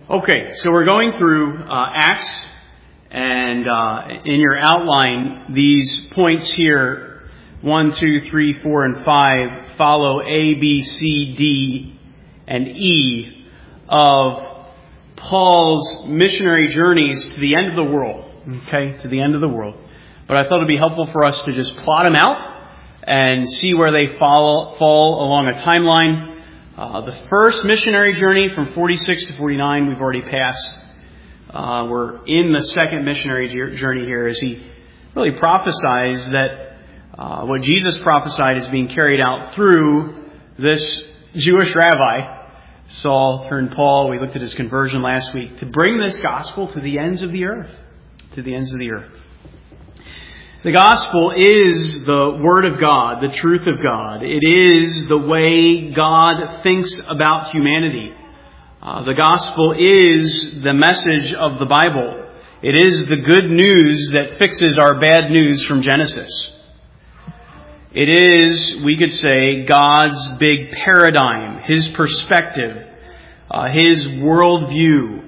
Okay, so we're going through Acts, and in your outline, these points here, 1, 2, 3, 4, and 5, follow A, B, C, D, and E of Paul's missionary journeys to the end of the world. Okay, to the end of the world. But I thought it would be helpful for us to just plot them out and see where they fall along a timeline. The first missionary journey from 46 to 49 we've already passed. We're in the second missionary journey here as he really prophesies that what Jesus prophesied is being carried out through this Jewish rabbi, Saul turned Paul. We looked at his conversion last week, to bring this gospel to the ends of the earth. To the ends of the earth. The gospel is the Word of God, the truth of God. It is the way God thinks about humanity. The gospel is the message of the Bible. It is the good news that fixes our bad news from Genesis. It is, we could say, God's big paradigm, His perspective, His worldview.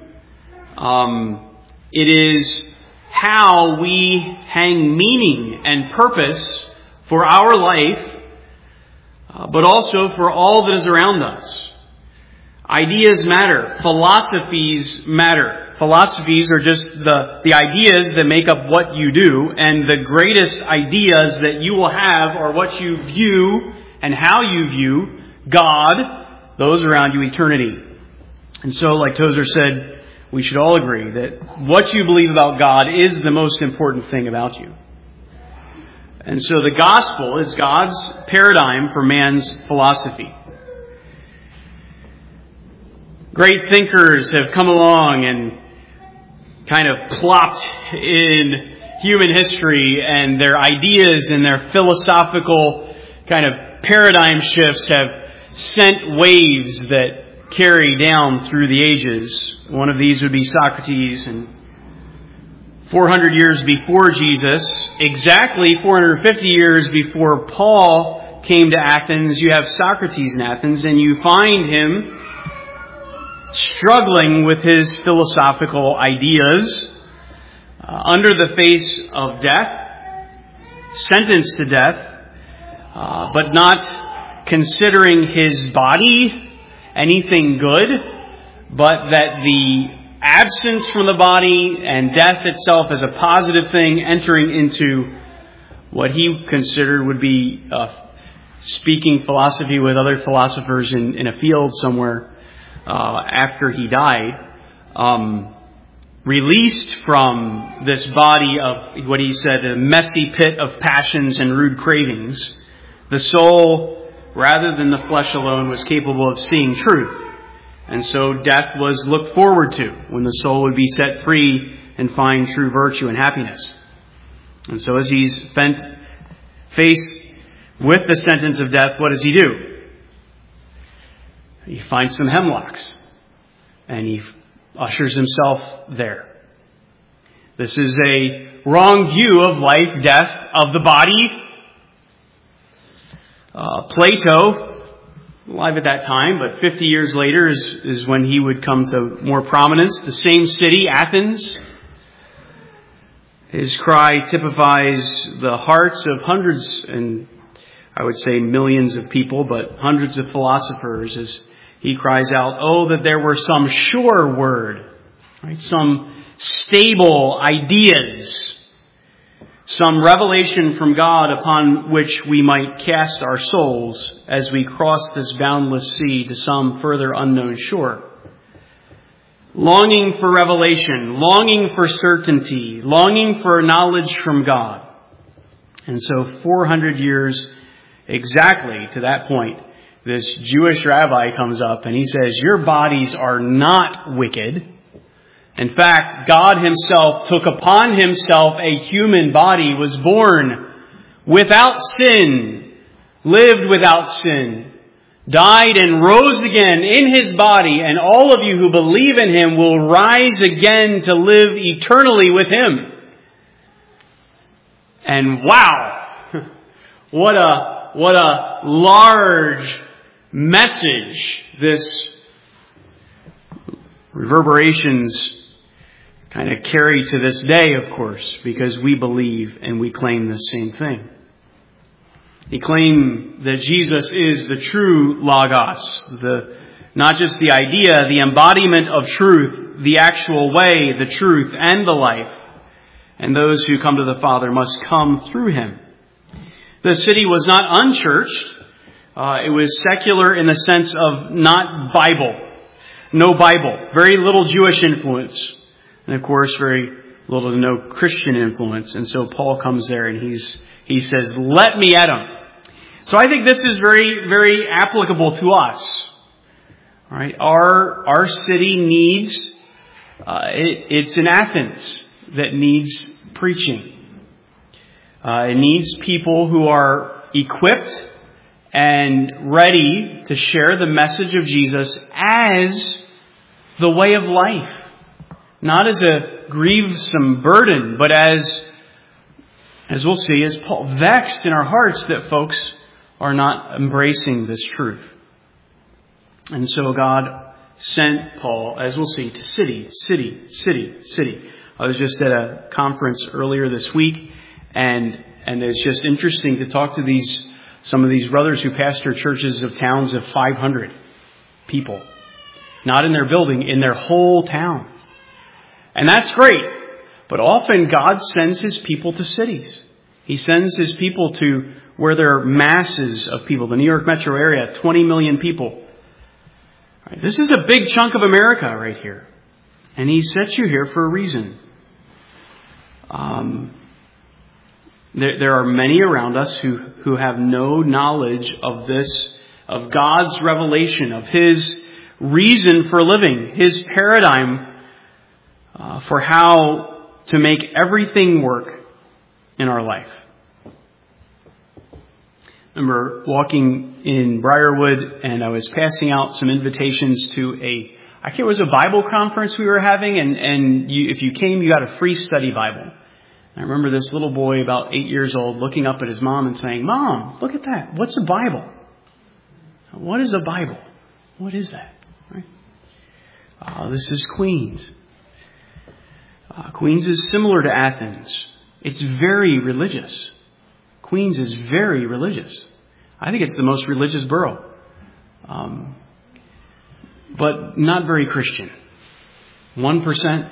It is how we hang meaning and purpose for our life, but also for all that is around us. Ideas matter. Philosophies matter. Philosophies are just the ideas that make up what you do, and the greatest ideas that you will have are what you view and how you view God, those around you, eternity. And so, like Tozer said, we should all agree that what you believe about God is the most important thing about you. And so the gospel is God's paradigm for man's philosophy. Great thinkers have come along and kind of plopped in human history, and their ideas and their philosophical kind of paradigm shifts have sent waves that carry down through the ages. One of these would be Socrates. And 400 years before Jesus, exactly 450 years before Paul came to Athens, you have Socrates in Athens, and you find him struggling with his philosophical ideas under the face of death, sentenced to death, but not considering his body anything good, but that the absence from the body and death itself as a positive thing, entering into what he considered would be speaking philosophy with other philosophers in a field somewhere after he died, released from this body of what he said, a messy pit of passions and rude cravings. The soul, rather than the flesh alone, was capable of seeing truth. And so death was looked forward to, when the soul would be set free and find true virtue and happiness. And so as he's faced with the sentence of death, what does he do? He finds some hemlocks, and he ushers himself there. This is a wrong view of life, death, of the body. Plato, alive at that time, but 50 years later is when he would come to more prominence. The same city, Athens. His cry typifies the hearts of hundreds, and I would say millions of people, but hundreds of philosophers, as he cries out, "Oh, that there were some sure word," right? Some stable ideas, some revelation from God upon which we might cast our souls as we cross this boundless sea to some further unknown shore. Longing for revelation, longing for certainty, longing for knowledge from God. And so 400 years exactly to that point, this Jewish rabbi comes up and he says, "Your bodies are not wicked. In fact, God Himself took upon Himself a human body, was born without sin, lived without sin, died and rose again in His body, and all of you who believe in Him will rise again to live eternally with Him." And wow, what a large message this Reverberations kind of carry to this day, of course, because we believe and we claim the same thing. We claim that Jesus is the true Logos, not just the idea, the embodiment of truth, the actual way, the truth, and the life. And those who come to the Father must come through Him. The city was not unchurched. It was secular in the sense of not Bible. No Bible. Very little Jewish influence. And of course, very little to no Christian influence. And so Paul comes there and he says, let me at them. So I think this is very, very applicable to us. All right. Our city needs, it's in Athens that needs preaching. It needs people who are equipped and ready to share the message of Jesus as the way of life. Not as a grievous burden, but as we'll see, as Paul vexed in our hearts that folks are not embracing this truth. And so God sent Paul, as we'll see, to city. I was just at a conference earlier this week, and it's just interesting to talk to some of these brothers who pastor churches of towns of 500 people. Not in their building, in their whole town. And that's great. But often God sends His people to cities. He sends His people to where there are masses of people. The New York metro area, 20 million people. Right, this is a big chunk of America right here. And He sets you here for a reason. There are many around us who have no knowledge of this, of God's revelation, of His reason for living, His paradigm for how to make everything work in our life. I remember walking in Briarwood, and I was passing out some invitations to it was a Bible conference we were having, and if you came, you got a free study Bible. I remember this little boy, about 8 years old, looking up at his mom and saying, "Mom, look at that. What's a Bible? What is a Bible? What is that?" Right? This is Queens. Queens is similar to Athens. It's very religious. Queens is very religious. I think it's the most religious borough. But not very Christian. 1%,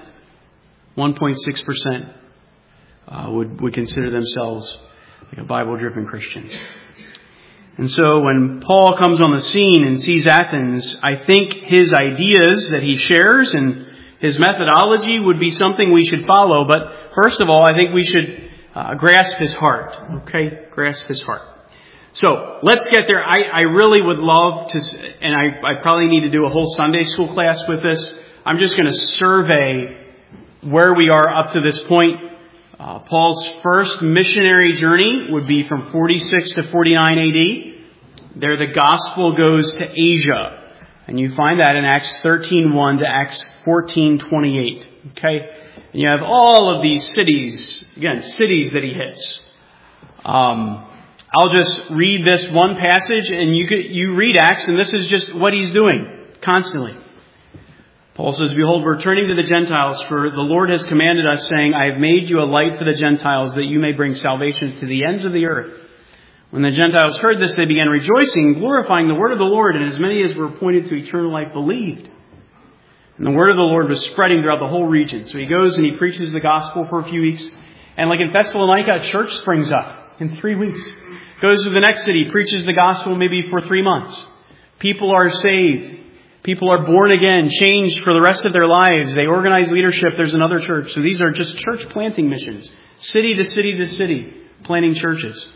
1.6% would consider themselves like a Bible-driven Christian. And so when Paul comes on the scene and sees Athens, I think his ideas that he shares and his methodology would be something we should follow. But first of all, I think we should grasp his heart. Okay? Grasp his heart. So let's get there. I really would love to, and I probably need to do a whole Sunday school class with this. I'm just going to survey where we are up to this point. Paul's first missionary journey would be from 46 to 49 AD. There the gospel goes to Asia. And you find that in Acts 13:1 to Acts 14:28. Okay? And you have all of these cities, again, cities that he hits. I'll just read this one passage, and you read Acts, and this is just what he's doing constantly. Paul says, "Behold, we're turning to the Gentiles, for the Lord has commanded us, saying, I have made you a light for the Gentiles, that you may bring salvation to the ends of the earth. When the Gentiles heard this, they began rejoicing, glorifying the word of the Lord, and as many as were appointed to eternal life believed." And the word of the Lord was spreading throughout the whole region. So he goes and he preaches the gospel for a few weeks. And like in Thessalonica, a church springs up in 3 weeks. Goes to the next city, preaches the gospel maybe for 3 months. People are saved. People are born again, changed for the rest of their lives. They organize leadership. There's another church. So these are just church planting missions. City to city to city, planting churches.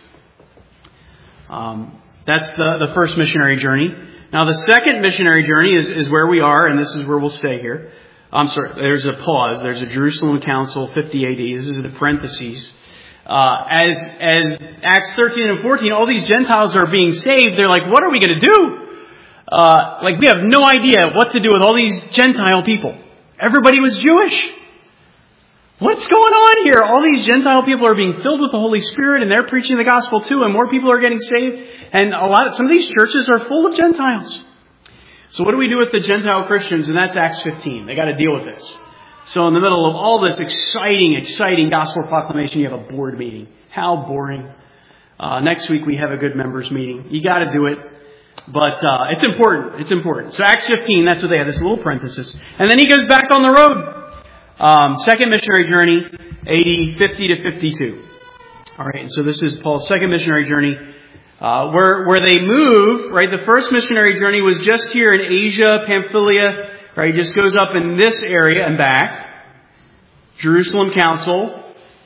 That's the first missionary journey. Now the second missionary journey is where we are, and this is where we'll stay here. I'm sorry, there's a pause. There's a Jerusalem Council, 50 AD. This is the parentheses. As Acts 13 and 14, all these Gentiles are being saved. They're like, what are we going to do? We have no idea what to do with all these Gentile people. Everybody was Jewish. What's going on here? All these Gentile people are being filled with the Holy Spirit, and they're preaching the gospel too, and more people are getting saved. And some of these churches are full of Gentiles. So what do we do with the Gentile Christians? And that's Acts 15. They got to deal with this. So in the middle of all this exciting gospel proclamation, you have a board meeting. How boring. Next week we have a good members meeting. You got to do it. But it's important. It's important. So Acts 15, that's what they have, this little parenthesis. And then he goes back on the road. Second missionary journey, AD 50 to 52. All right, and so this is Paul's second missionary journey. Where they move, right? The first missionary journey was just here in Asia, Pamphylia, right? He just goes up in this area and back. Jerusalem Council.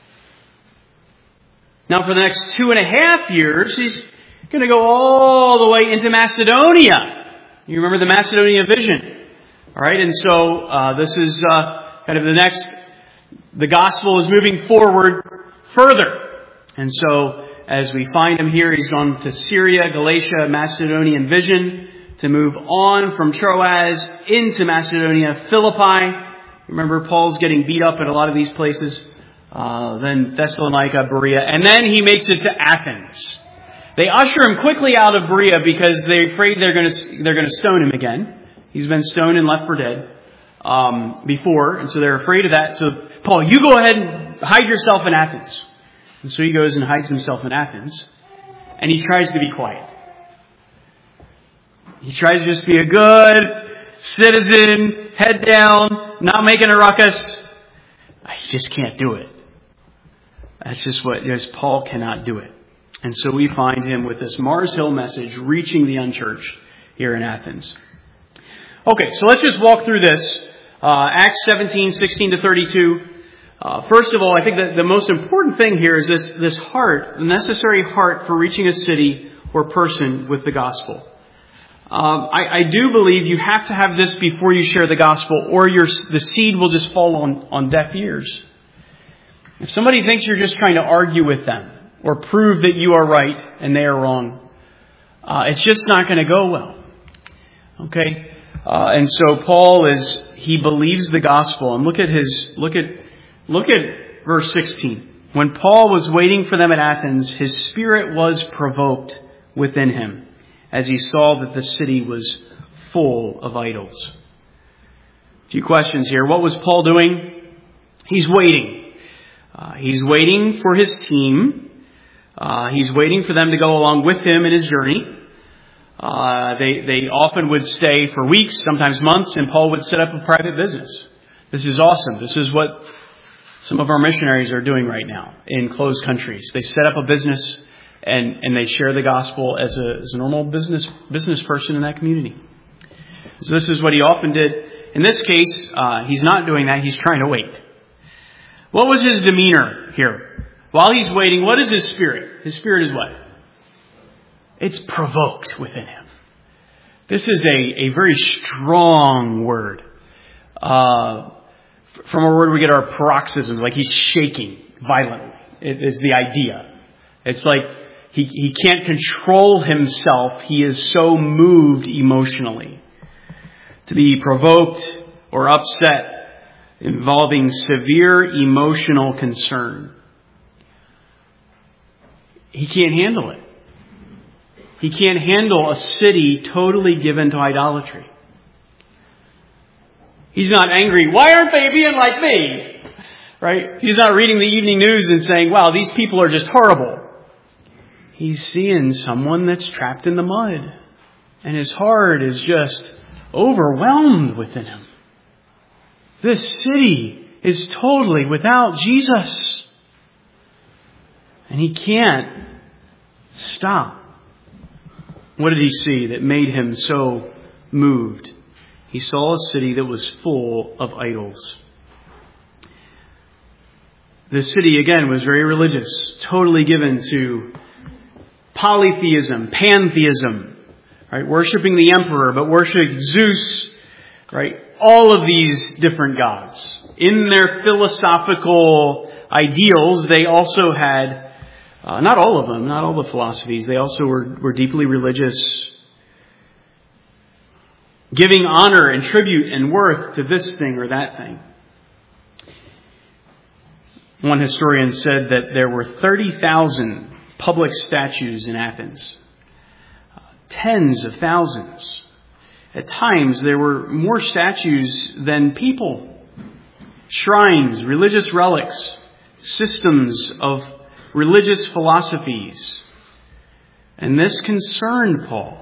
Now for the next 2.5 years, he's going to go all the way into Macedonia. You remember the Macedonia vision. All right, and so this is kind of the gospel is moving forward further. And so as we find him here, he's gone to Syria, Galatia, Macedonian vision to move on from Troas into Macedonia, Philippi. Remember, Paul's getting beat up at a lot of these places. Then Thessalonica, Berea, and then he makes it to Athens. They usher him quickly out of Berea because they're afraid they're going to stone him again. He's been stoned and left for dead before, and so they're afraid of that. So, Paul, you go ahead and hide yourself in Athens. And so he goes and hides himself in Athens, and he tries to be quiet. He tries to just be a good citizen, head down, not making a ruckus. He just can't do it. That's just Paul cannot do it. And so we find him with this Mars Hill message reaching the unchurched here in Athens. Okay, so let's just walk through this. Acts 17, 16 to 32. First of all, I think that the most important thing here is this heart, the necessary heart for reaching a city or person with the gospel. I do believe you have to have this before you share the gospel, or the seed will just fall on deaf ears. If somebody thinks you're just trying to argue with them or prove that you are right and they are wrong, it's just not going to go well. Okay? And so Paul he believes the gospel. And look at verse 16. When Paul was waiting for them at Athens, his spirit was provoked within him as he saw that the city was full of idols. A few questions here. What was Paul doing? He's waiting. He's waiting for his team. He's waiting for them to go along with him in his journey. They often would stay for weeks, sometimes months, and Paul would set up a private business. This is awesome. This is what some of our missionaries are doing right now in closed countries. They set up a business and they share the gospel as a normal business person in that community. So this is what he often did. In this case, he's not doing that. He's trying to wait. What was his demeanor here? While he's waiting, what is his spirit? His spirit is what? It's provoked within him. This is a very strong word. From a word we get our paroxysms, like he's shaking violently. It is the idea. It's like he can't control himself. He is so moved emotionally. To be provoked or upset involving severe emotional concern. He can't handle it. He can't handle a city totally given to idolatry. He's not angry. Why aren't they being like me? Right? He's not reading the evening news and saying, wow, these people are just horrible. He's seeing someone that's trapped in the mud. And his heart is just overwhelmed within him. This city is totally without Jesus. And he can't stop. What did he see that made him so moved? He saw a city that was full of idols. This city, again, was very religious, totally given to polytheism, pantheism, right? Worshipping the emperor, but worshiping Zeus, right? All of these different gods. In their philosophical ideals, they also had, not all of them, not all the philosophies, they also were deeply religious, giving honor and tribute and worth to this thing or that thing. One historian said that there were 30,000 public statues in Athens. Tens of thousands. At times, there were more statues than people. Shrines, religious relics, systems of religious philosophies. And this concerned Paul.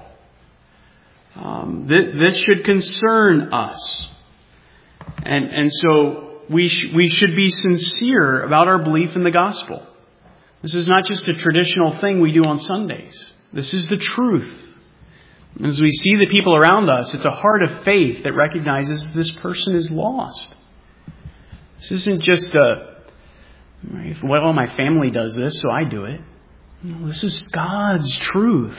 This should concern us. And so we should be sincere about our belief in the gospel. This is not just a traditional thing we do on Sundays. This is the truth. As we see the people around us, it's a heart of faith that recognizes this person is lost. This isn't just well, my family does this, so I do it. No, this is God's truth.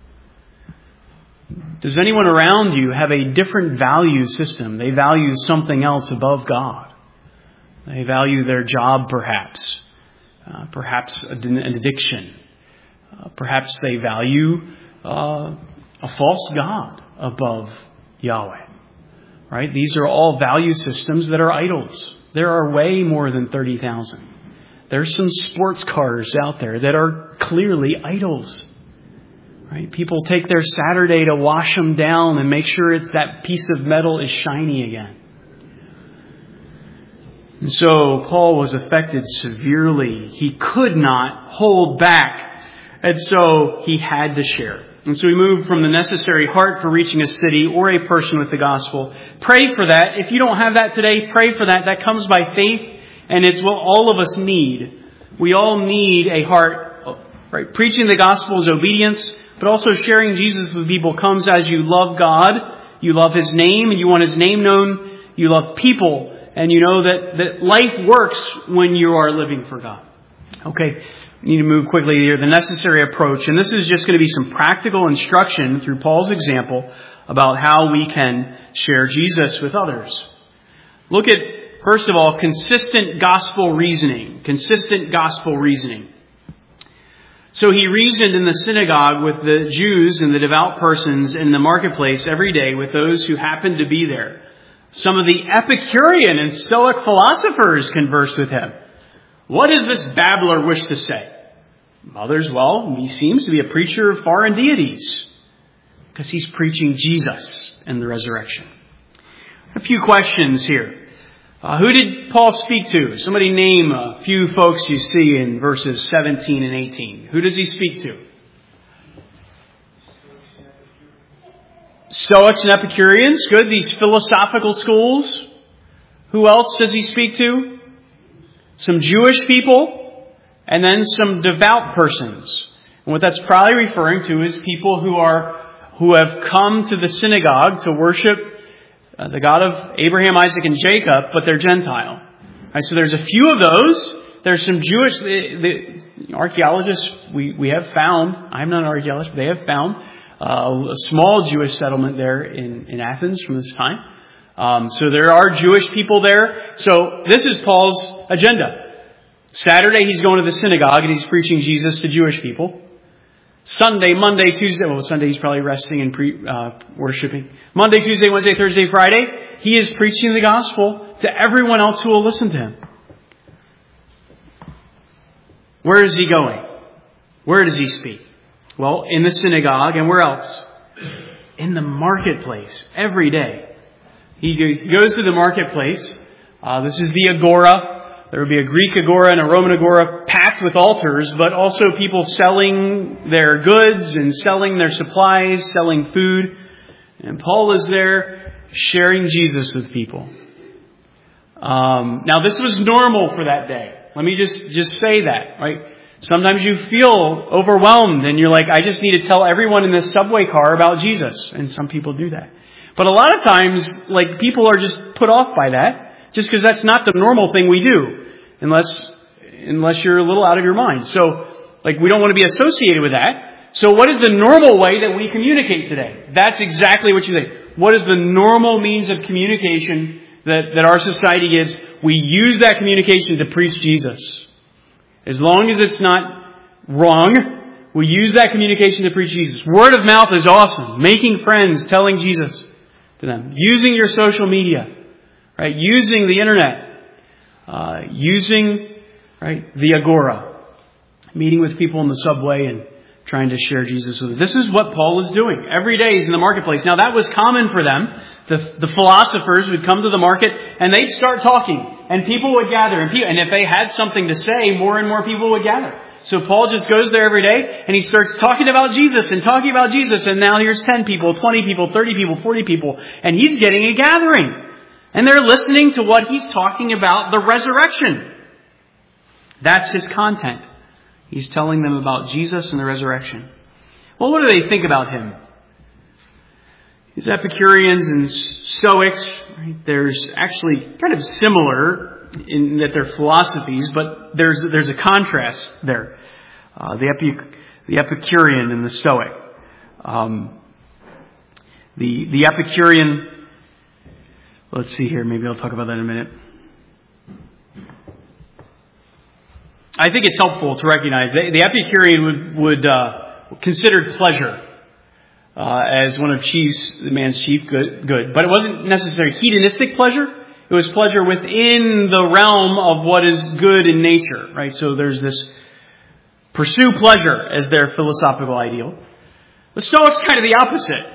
Does anyone around you have a different value system? They value something else above God. They value their job, perhaps an addiction. Perhaps they value a false god above Yahweh. Right? These are all value systems that are idols. There are way more than 30,000. There's some sports cars out there that are clearly idols. Right? People take their Saturday to wash them down and make sure that piece of metal is shiny again. And so Paul was affected severely. He could not hold back. And so he had to share. And so we move from the necessary heart for reaching a city or a person with the gospel. Pray for that. If you don't have that today, pray for that. That comes by faith, and it's what all of us need. We all need a heart. Right? Preaching the gospel is obedience, but also sharing Jesus with people comes as you love God, you love His name, and you want His name known. You love people, and you know that life works when you are living for God. Okay. We need to move quickly here. The necessary approach. And this is just going to be some practical instruction through Paul's example about how we can share Jesus with others. Look at, first of all, consistent gospel reasoning. Consistent gospel reasoning. So he reasoned in the synagogue with the Jews and the devout persons in the marketplace every day with those who happened to be there. Some of the Epicurean and Stoic philosophers conversed with him. What does this babbler wish to say? Others, he seems to be a preacher of foreign deities because he's preaching Jesus and the resurrection. A few questions here. Who did Paul speak to? Somebody name a few folks you see in verses 17 and 18. Who does he speak to? Stoics and Epicureans. Good. These philosophical schools. Who else does he speak to? Some Jewish people, and then some devout persons. And what that's probably referring to is people who have come to the synagogue to worship the God of Abraham, Isaac, and Jacob, but they're Gentile. Right, so there's a few of those. There's some Jewish the archaeologists we have found. I'm not an archaeologist, but they have found a small Jewish settlement there in Athens from this time. So there are Jewish people there. So this is Paul's agenda. Saturday he's going to the synagogue and he's preaching Jesus to Jewish people. Sunday, Monday, Tuesday. Sunday he's probably resting and worshiping. Monday, Tuesday, Wednesday, Thursday, Friday. He is preaching the gospel to everyone else who will listen to him. Where is he going? Where does he speak? Well, in the synagogue, and where else? In the marketplace every day. He goes to the marketplace. This is the agora. There would be a Greek agora and a Roman agora packed with altars, but also people selling their goods and selling their supplies, selling food. And Paul is there sharing Jesus with people. Now, this was normal for that day. Let me just say that, right? Sometimes you feel overwhelmed and you're like, I just need to tell everyone in this subway car about Jesus. And some people do that. But a lot of times, people are just put off by that, just because that's not the normal thing we do, unless you're a little out of your mind. So, we don't want to be associated with that. So what is the normal way that we communicate today? That's exactly what you say. What is the normal means of communication that our society gives? We use that communication to preach Jesus. As long as it's not wrong, we use that communication to preach Jesus. Word of mouth is awesome. Making friends, telling Jesus to them. Using your social media, right? Using the internet, using the agora, meeting with people in the subway and trying to share Jesus with them. This is what Paul is doing. Every day he's in the marketplace. Now that was common for them. The philosophers would come to the market and they'd start talking. And people would gather. And if they had something to say, more and more people would gather. So Paul just goes there every day and he starts talking about Jesus and talking about Jesus. And now here's 10 people, 20 people, 30 people, 40 people. And he's getting a gathering. And they're listening to what he's talking about, the resurrection. That's his content. He's telling them about Jesus and the resurrection. Well, what do they think about him? These Epicureans and Stoics, right, there's actually kind of similar in that they're philosophies, but there's a contrast there. The Epicurean and the Stoic. The Epicurean, let's see here, maybe I'll talk about that in a minute. I think it's helpful to recognize the Epicurean would considered pleasure as one of the man's chief good. But it wasn't necessarily hedonistic pleasure. It was pleasure within the realm of what is good in nature, right? So there's this pursue pleasure as their philosophical ideal. The Stoics kind of the opposite.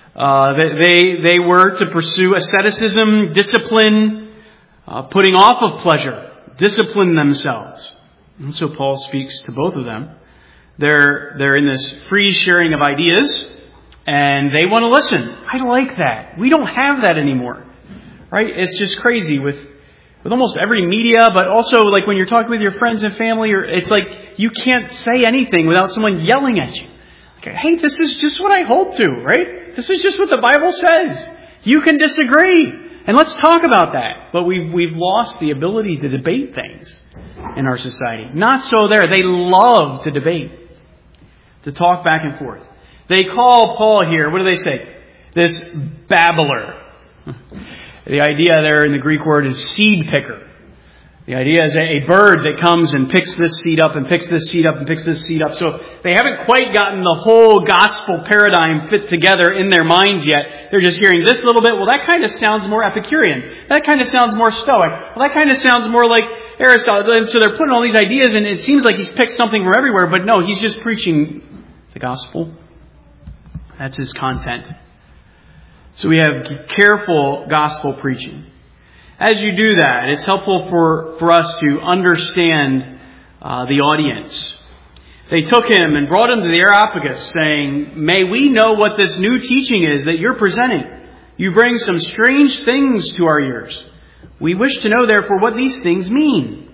They were to pursue asceticism, discipline, putting off of pleasure, discipline themselves. And so Paul speaks to both of them. They're in this free sharing of ideas, and they want to listen. I like that. We don't have that anymore, right? It's just crazy with almost every media, but also like when you're talking with your friends and family, it's like you can't say anything without someone yelling at you. Okay, hey, this is just what I hold to, right? This is just what the Bible says. You can disagree, and let's talk about that. But we've lost the ability to debate things in our society. Not so there. They love to debate, to talk back and forth. They call Paul here, what do they say? This babbler. The idea there in the Greek word is seed picker. The idea is a bird that comes and picks this seed up and picks this seed up and picks this seed up. So they haven't quite gotten the whole gospel paradigm fit together in their minds yet. They're just hearing this little bit. Well, that kind of sounds more Epicurean. That kind of sounds more Stoic. Well, that kind of sounds more like Aristotle. And so they're putting all these ideas, and it seems like he's picked something from everywhere. But no, he's just preaching the gospel. That's his content. So we have careful gospel preaching. As you do that, it's helpful for us to understand the audience. They took him and brought him to the Areopagus, saying, "May we know what this new teaching is that you're presenting. You bring some strange things to our ears. We wish to know, therefore, what these things mean."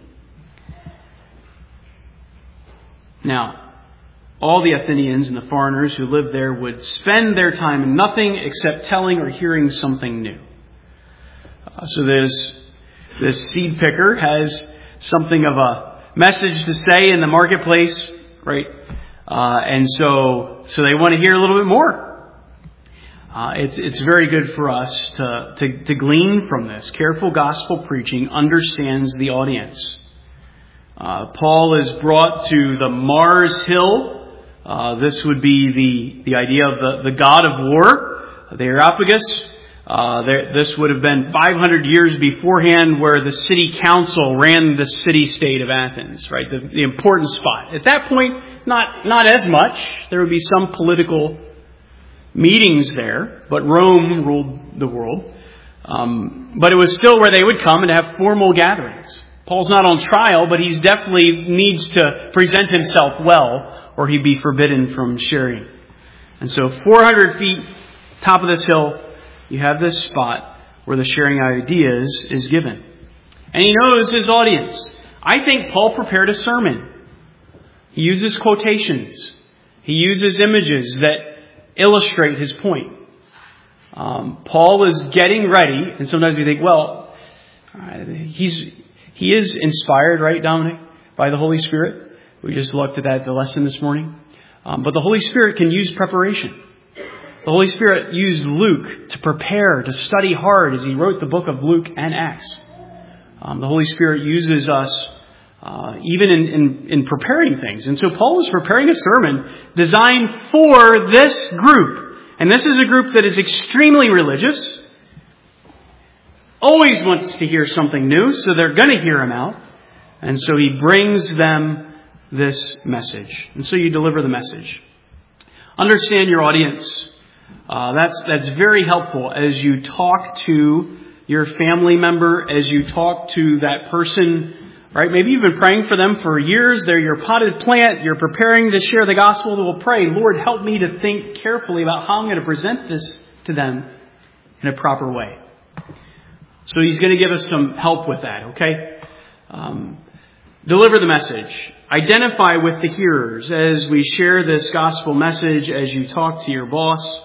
Now, all the Athenians and the foreigners who lived there would spend their time in nothing except telling or hearing something new. So this seed picker has something of a message to say in the marketplace, right? And so they want to hear a little bit more. It's very good for us to glean from this. Careful gospel preaching understands the audience. Paul is brought to the Mars Hill. This would be the idea of the god of war, the Areopagus. This would have been 500 years beforehand, where the city council ran the city-state of Athens, right? The important spot. At that point, not as much. There would be some political meetings there, but Rome ruled the world. But it was still where they would come and have formal gatherings. Paul's not on trial, but he's definitely needs to present himself well, or he'd be forbidden from sharing. And so 400 feet, top of this hill, you have this spot where the sharing ideas is given. And he knows his audience. I think Paul prepared a sermon. He uses quotations. He uses images that illustrate his point. Paul is getting ready, and sometimes we think, well, he is inspired, right, Dominic, by the Holy Spirit. We just looked at that the lesson this morning. But the Holy Spirit can use preparation. The Holy Spirit used Luke to prepare, to study hard as he wrote the book of Luke and Acts. The Holy Spirit uses us even in preparing things. And so Paul is preparing a sermon designed for this group. And this is a group that is extremely religious, always wants to hear something new, so they're going to hear him out. And so he brings them this message. And so you deliver the message. Understand your audience. That's very helpful as you talk to your family member, as you talk to that person, right? Maybe you've been praying for them for years. They're your potted plant. You're preparing to share the gospel. We'll pray, Lord, help me to think carefully about how I'm going to present this to them in a proper way. So he's going to give us some help with that, okay? Deliver the message. Identify with the hearers as we share this gospel message, as you talk to your boss.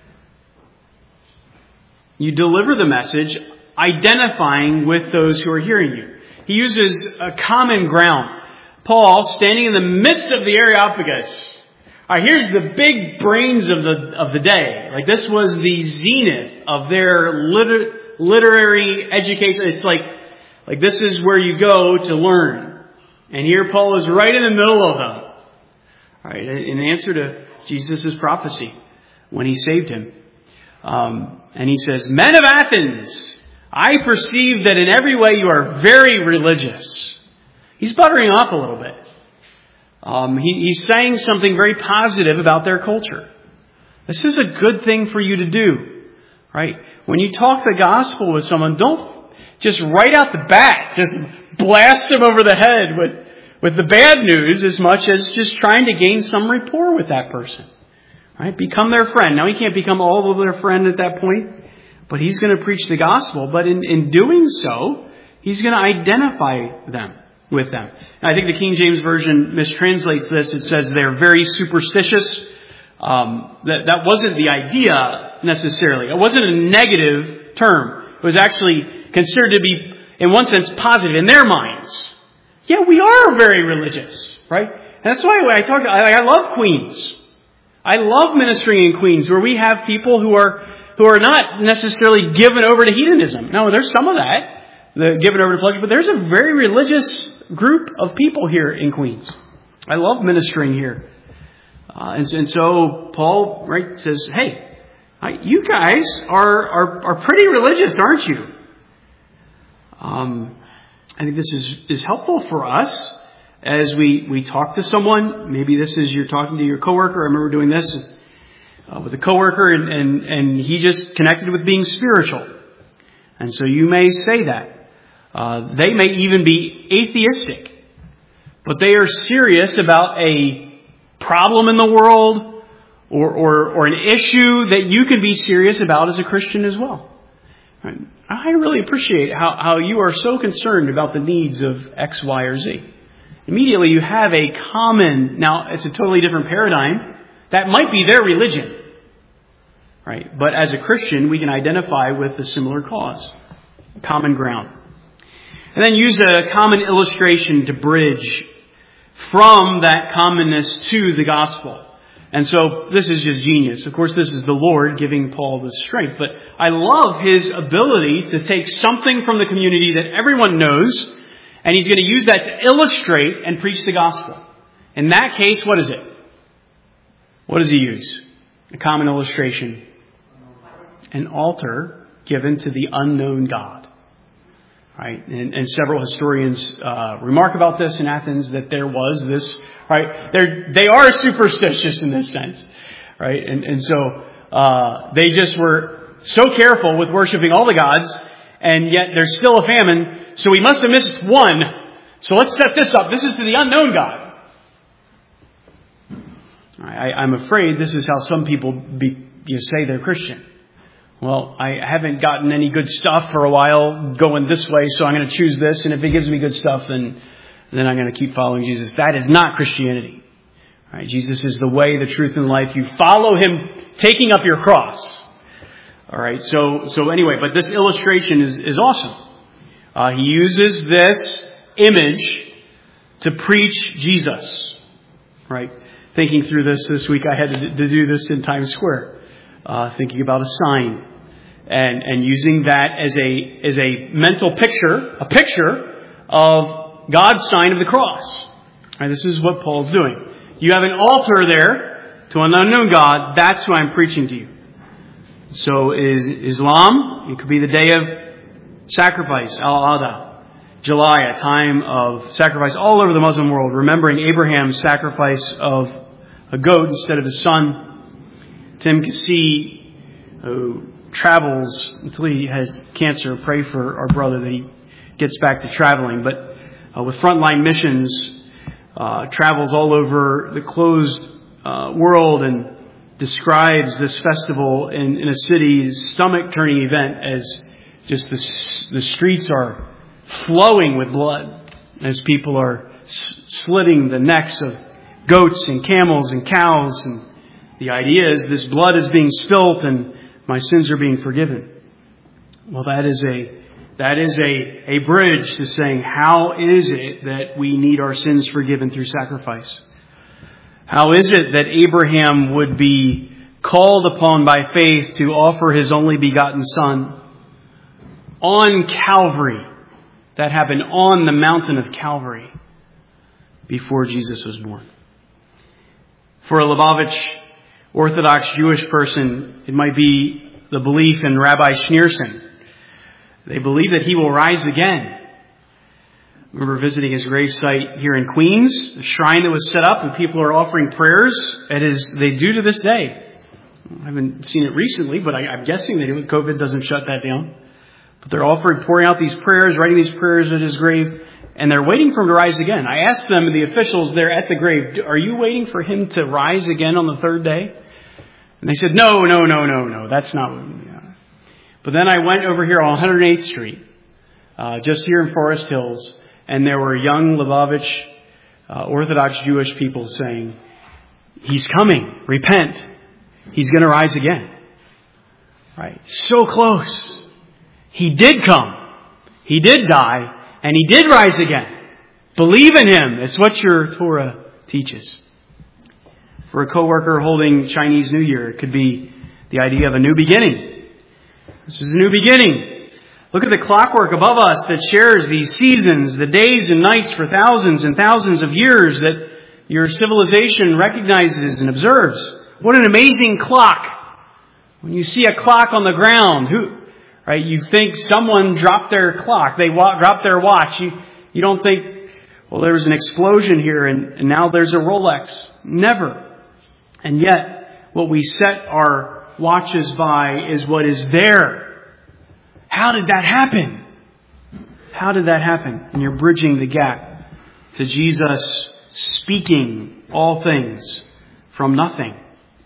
You deliver the message, identifying with those who are hearing you. He uses a common ground. Paul, standing in the midst of the Areopagus. All right, here's the big brains of the day. Like, this was the zenith of their literary education. It's like this is where you go to learn. And here Paul is right in the middle of them. All right, in answer to Jesus' prophecy when he saved him. And he says, "Men of Athens, I perceive that in every way you are very religious." He's buttering up a little bit. He's saying something very positive about their culture. This is a good thing for you to do, right? When you talk the gospel with someone, don't just right out the bat, just blast them over the head with the bad news as much as just trying to gain some rapport with that person. Right? Become their friend. Now, he can't become all of their friend at that point, but he's going to preach the gospel. But in doing so, he's going to identify them with them. And I think the King James Version mistranslates this. It says they're very superstitious. That wasn't the idea necessarily. It wasn't a negative term. It was actually considered to be, in one sense, positive in their minds. Yeah, we are very religious, right? And that's why I love Queens. I love ministering in Queens, where we have people who are not necessarily given over to hedonism. No, there's some of that, given over to pleasure, but there's a very religious group of people here in Queens. I love ministering here. And so Paul, right, says, hey, you guys are pretty religious, aren't you? I think this is helpful for us as we talk to someone. Maybe this is you're talking to your coworker. I remember doing this with a coworker, and he just connected with being spiritual. And so you may say that. They may even be atheistic, but they are serious about a problem in the world or an issue that you can be serious about as a Christian as well. Right? I really appreciate how you are so concerned about the needs of X, Y, or Z. Immediately you have a common, now it's a totally different paradigm. That might be their religion. Right? But as a Christian, we can identify with a similar cause. Common ground. And then use a common illustration to bridge from that commonness to the gospel. And so this is just genius. Of course, this is the Lord giving Paul the strength. But I love his ability to take something from the community that everyone knows, and he's going to use that to illustrate and preach the gospel. In that case, what is it? What does he use? A common illustration. An altar given to the unknown God. Right? And several historians remark about this in Athens, that there was this, right? They are superstitious in this sense, right? And so they just were so careful with worshiping all the gods, and yet there's still a famine, so we must have missed one. So let's set this up. This is to the unknown God. I'm afraid this is how some people say they're Christian. Well, I haven't gotten any good stuff for a while going this way, so I'm going to choose this. And if it gives me good stuff, then I'm going to keep following Jesus. That is not Christianity. Right? Jesus is the way, the truth, and the life. You follow him taking up your cross. All right. So anyway, but this illustration is awesome. He uses this image to preach Jesus. Right. Thinking through this week, I had to do this in Times Square. Thinking about a sign and using that as a mental picture, a picture of God's sign of the cross. Right, this is what Paul's doing. You have an altar there to an unknown God. That's who I'm preaching to you. So is Islam. It could be the day of sacrifice, Al-Adha. July, a time of sacrifice all over the Muslim world, remembering Abraham's sacrifice of a goat instead of his son. Tim Cassee, who travels until he has cancer. Pray for our brother that he gets back to traveling. But with Frontline Missions, travels all over the closed world and describes this festival in a city's stomach-turning event as just the streets are flowing with blood as people are slitting the necks of goats and camels and cows. And the idea is this blood is being spilt and my sins are being forgiven. Well, that is a bridge to saying, how is it that we need our sins forgiven through sacrifice? How is it that Abraham would be called upon by faith to offer his only begotten Son on Calvary? That happened on the mountain of Calvary before Jesus was born. For a Lubavitch Orthodox Jewish person, it might be the belief in Rabbi Schneerson. They believe that he will rise again. I remember visiting his gravesite here in Queens, the shrine that was set up, and people are offering prayers as they do to this day. I haven't seen it recently, but I'm guessing that COVID doesn't shut that down. But they're pouring out these prayers, writing these prayers at his grave, and they're waiting for him to rise again. I asked them, the officials there at the grave, are you waiting for him to rise again on the third day? And they said, no, that's not what we do. But then I went over here on 108th Street, just here in Forest Hills, and there were young Lubavitch Orthodox Jewish people saying, he's coming, repent, he's going to rise again. Right? So close. He did come, he did die, and he did rise again. Believe in him. It's what your Torah teaches. For a coworker holding Chinese New Year, it could be the idea of a new beginning. This is a new beginning. Look at the clockwork above us that shares these seasons, the days and nights for thousands and thousands of years that your civilization recognizes and observes. What an amazing clock. When you see a clock on the ground, you think someone dropped their clock. They dropped their watch. You don't think, well, there was an explosion here and now there's a Rolex. Never. And yet, what we set our watches by is what is there. How did that happen? How did that happen? And you're bridging the gap to Jesus speaking all things from nothing.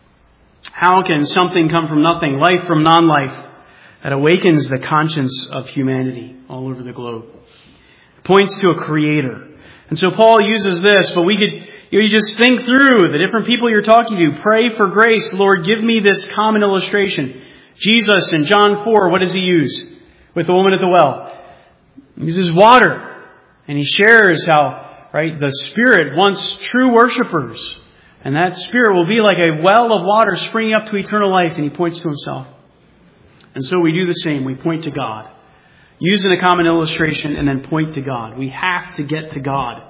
How can something come from nothing, life from non-life, that awakens the conscience of humanity all over the globe? It points to a creator. And so Paul uses this, but we could, you just think through the different people you're talking to. Pray for grace. Lord, give me this common illustration. Jesus in John 4, what does he use with the woman at the well? He uses water. And he shares how, the Spirit wants true worshipers. And that Spirit will be like a well of water springing up to eternal life. And he points to himself. And so we do the same. We point to God. Using a common illustration and then point to God. We have to get to God.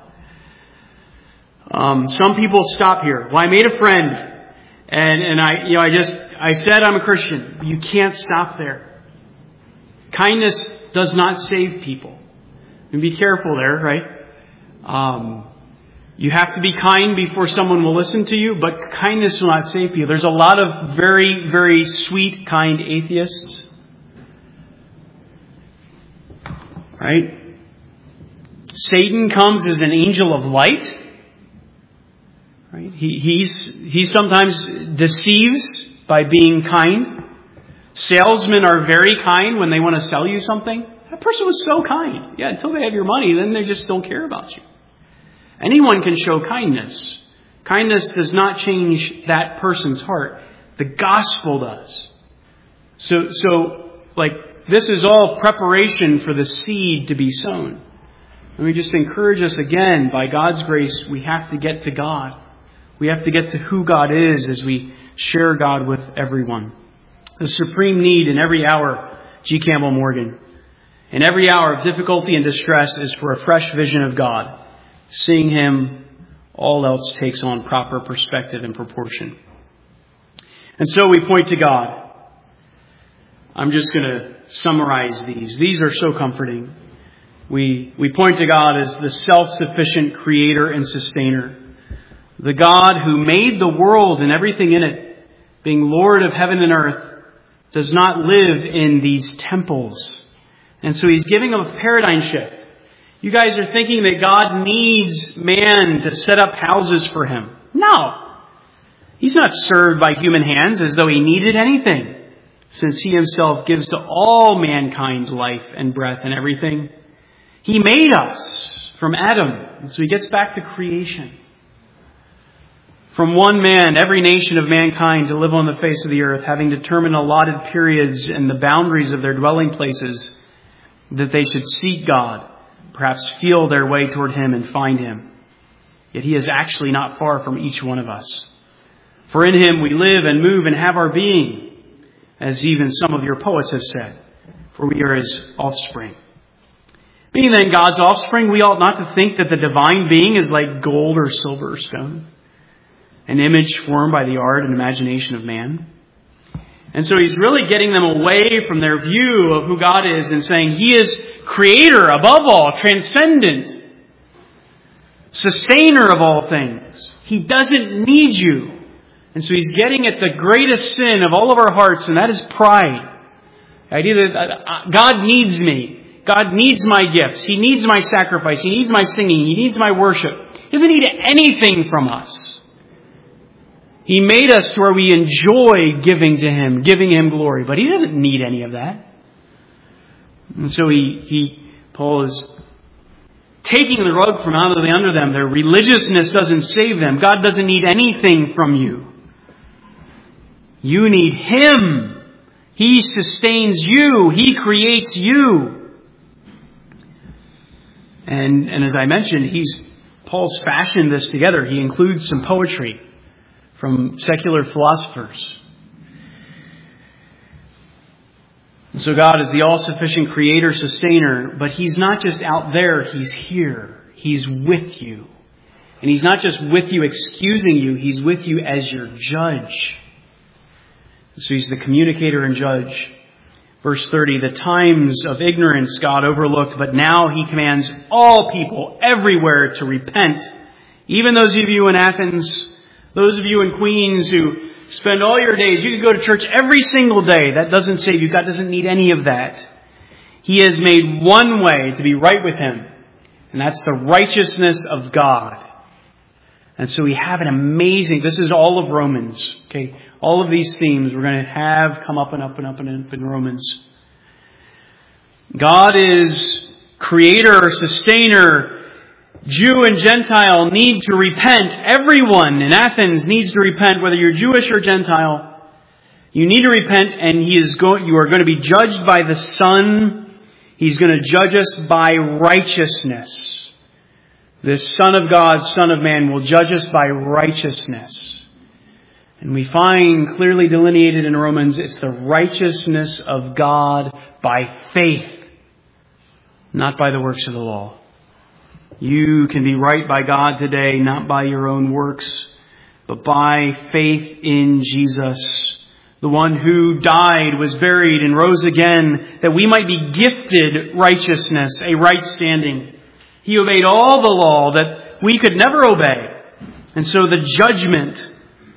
Some people stop here. Well, I made a friend and I said I'm a Christian. You can't stop there. Kindness does not save people. And be careful there, right? You have to be kind before someone will listen to you, but kindness will not save you. There's a lot of very, very sweet, kind atheists. Right? Satan comes as an angel of light. Right? He sometimes deceives by being kind. Salesmen are very kind when they want to sell you something. That person was so kind. Yeah, until they have your money, then they just don't care about you. Anyone can show kindness. Kindness does not change that person's heart. The gospel does. So this is all preparation for the seed to be sown. Let me just encourage us again, by God's grace, we have to get to God. We have to get to who God is as we share God with everyone. The supreme need in every hour, G. Campbell Morgan, in every hour of difficulty and distress is for a fresh vision of God. Seeing Him, all else takes on proper perspective and proportion. And so we point to God. I'm just going to summarize these. These are so comforting. We point to God as the self-sufficient creator and sustainer. The God who made the world and everything in it being Lord of heaven and earth, does not live in these temples. And so He's giving them a paradigm shift. You guys are thinking that God needs man to set up houses for Him. No. He's not served by human hands as though He needed anything, since He Himself gives to all mankind life and breath and everything. He made us from Adam. And so He gets back to creation. From one man, every nation of mankind to live on the face of the earth, having determined allotted periods and the boundaries of their dwelling places, that they should seek God, perhaps feel their way toward Him and find Him. Yet He is actually not far from each one of us. For in Him we live and move and have our being, as even some of your poets have said, for we are His offspring. Being then God's offspring, we ought not to think that the divine being is like gold or silver or stone, an image formed by the art and imagination of man. And so He's really getting them away from their view of who God is and saying He is creator above all, transcendent, sustainer of all things. He doesn't need you. And so He's getting at the greatest sin of all of our hearts, and that is pride. The idea that God needs me. God needs my gifts. He needs my sacrifice. He needs my singing. He needs my worship. He doesn't need anything from us. He made us to where we enjoy giving to Him, giving Him glory. But He doesn't need any of that. And so Paul is taking the rug from out of the under them. Their religiousness doesn't save them. God doesn't need anything from you. You need Him. He sustains you. He creates you. And as I mentioned, Paul's fashioned this together. He includes some poetry from secular philosophers. And so God is the all-sufficient creator, sustainer, but He's not just out there, He's here. He's with you. And He's not just with you excusing you, He's with you as your judge. So He's the communicator and judge. Verse 30, the times of ignorance God overlooked, but now He commands all people everywhere to repent. Even those of you in Athens, those of you in Queens who spend all your days, you could go to church every single day. That doesn't save you. God doesn't need any of that. He has made one way to be right with Him, and that's the righteousness of God. And so we have an amazing, this is all of Romans, okay? All of these themes we're going to have come up and up and up and up in Romans. God is creator, sustainer. Jew and Gentile need to repent. Everyone in Athens needs to repent, whether you're Jewish or Gentile. You need to repent, and you are going to be judged by the Son. He's going to judge us by righteousness. This Son of God, Son of Man, will judge us by righteousness. And we find clearly delineated in Romans, it's the righteousness of God by faith, not by the works of the law. You can be right by God today, not by your own works, but by faith in Jesus, the one who died, was buried, and rose again, that we might be gifted righteousness, a right standing. He obeyed all the law that we could never obey. And so the judgment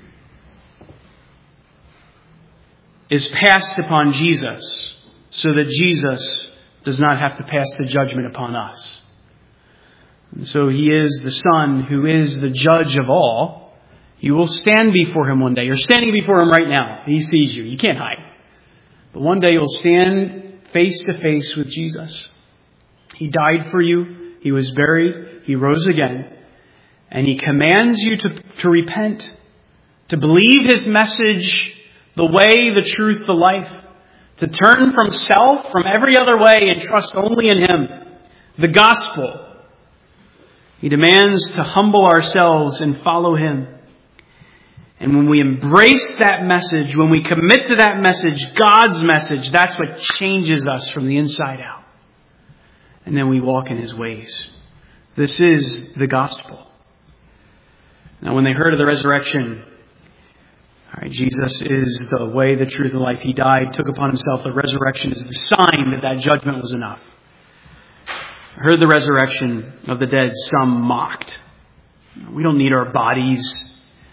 is passed upon Jesus, so that Jesus does not have to pass the judgment upon us. And so He is the Son who is the judge of all. You will stand before Him one day. You're standing before Him right now. He sees you. You can't hide. But one day you'll stand face to face with Jesus. He died for you. He was buried. He rose again. And He commands you to repent, to believe His message, the way, the truth, the life, to turn from self, from every other way, and trust only in Him. The gospel. He demands to humble ourselves and follow Him. And when we embrace that message, when we commit to that message, God's message, that's what changes us from the inside out. And then we walk in His ways. This is the gospel. Now, when they heard of the resurrection, Jesus is the way, the truth, and the life. He died, took upon Himself the resurrection as the sign that judgment was enough. Heard the resurrection of the dead, some mocked. We don't need our bodies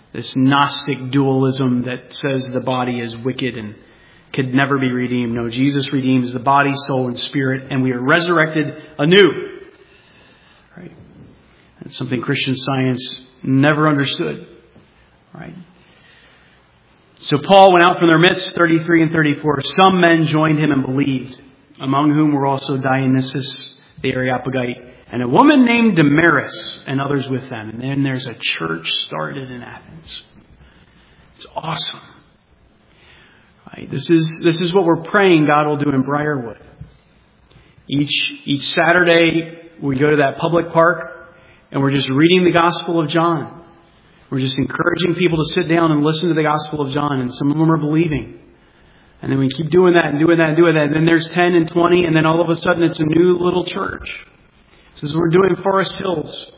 this Gnostic dualism that says the body is wicked and could never be redeemed. No, Jesus redeems the body, soul, and spirit, and we are resurrected anew. Right? That's something Christian Science never understood. Right? So Paul went out from their midst, 33 and 34. Some men joined him and believed, among whom were also Dionysius the Areopagite, and a woman named Damaris, and others with them. And then there's a church started in Athens. It's awesome. Right? This is what we're praying God will do in Briarwood. Each Saturday we go to that public park and we're just reading the Gospel of John. We're just encouraging people to sit down and listen to the Gospel of John, and some of them are believing. And then we keep doing that and doing that and doing that. And then there's 10 and 20, and then all of a sudden it's a new little church. This is what we're doing in Forest Hills.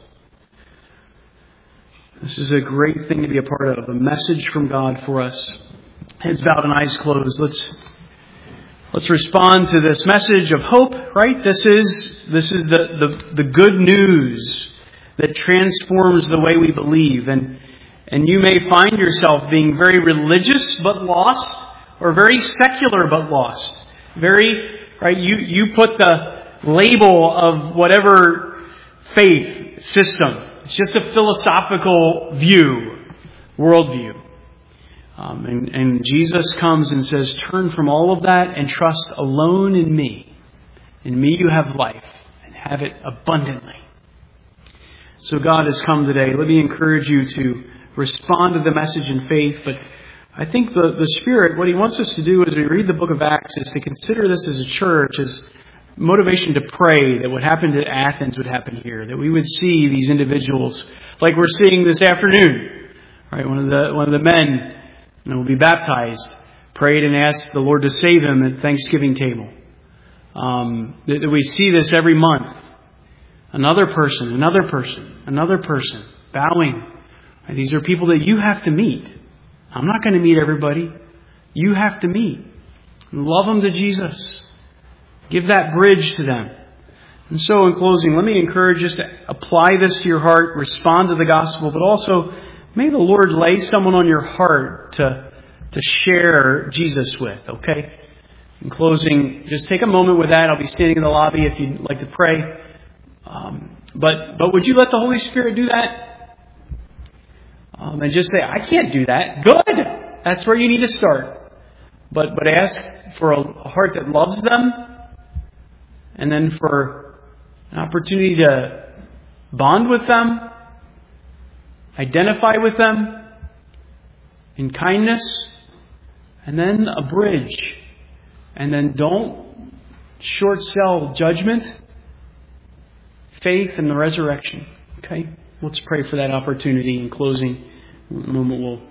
This is a great thing to be a part of. A message from God for us. Heads bowed and eyes closed. Let's respond to this message of hope, right? This is the good news that transforms the way we believe. And you may find yourself being very religious but lost, or very secular but lost. Right? You put the label of whatever faith system. It's just a philosophical worldview. And Jesus comes and says, turn from all of that and trust alone in me. In me you have life, and have it abundantly. So God has come today. Let me encourage you to respond to the message in faith. But I think the Spirit, what He wants us to do as we read the book of Acts, is to consider this as a church, as motivation to pray that what happened at Athens would happen here. That we would see these individuals like we're seeing this afternoon. Right? One of the men will be baptized, prayed and asked the Lord to save him at Thanksgiving table. That we see this every month. Another person, bowing. And these are people that you have to meet. I'm not going to meet everybody. You have to meet. Love them to Jesus. Give that bridge to them. And so in closing, let me encourage us to apply this to your heart, respond to the gospel, but also may the Lord lay someone on your heart to share Jesus with, okay? In closing, just take a moment with that. I'll be standing in the lobby if you'd like to pray. But would you let the Holy Spirit do that? And just say, I can't do that. Good! That's where you need to start. But ask for a heart that loves them, and then for an opportunity to bond with them, identify with them in kindness, and then a bridge. And then don't short sell judgment, faith, and the resurrection. Okay? Let's pray for that opportunity in closing. In a moment we'll